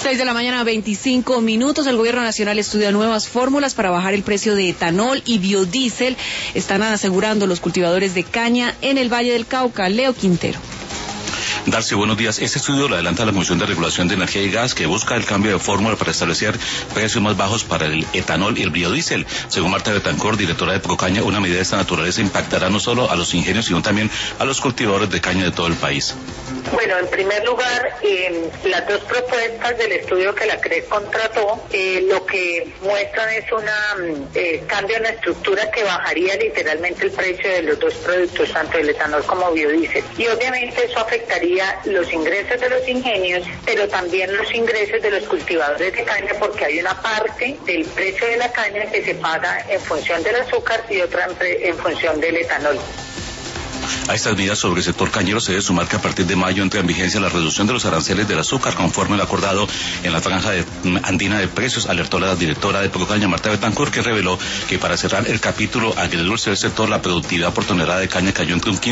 6:25 a.m. El gobierno nacional estudia nuevas fórmulas para bajar el precio de etanol y biodiesel. Están asegurando los cultivadores de caña en el Valle del Cauca. Leo Quintero. Darcy, buenos días. Este estudio lo adelanta la Comisión de Regulación de Energía y Gas, que busca el cambio de fórmula para establecer precios más bajos para el etanol y el biodiesel. Según Marta Betancourt, directora de Procaña, una medida de esta naturaleza impactará no solo a los ingenios, sino también a los cultivadores de caña de todo el país. Bueno, en primer lugar, las dos propuestas del estudio que la CREC contrató, lo que muestran es un cambio en la estructura que bajaría literalmente el precio de los dos productos, tanto el etanol como biodiesel. Y obviamente eso afectaría los ingresos de los ingenios, pero también los ingresos de los cultivadores de caña, porque hay una parte del precio de la caña que se paga en función del azúcar y otra en función del etanol. A estas medidas sobre el sector cañero se debe sumar que a partir de mayo entra en vigencia la reducción de los aranceles del azúcar, conforme lo acordado en la franja andina de precios, alertó la directora de Procaña, Marta Betancourt, que reveló que para cerrar el capítulo agridulce del sector, la productividad por tonelada de caña cayó entre un 15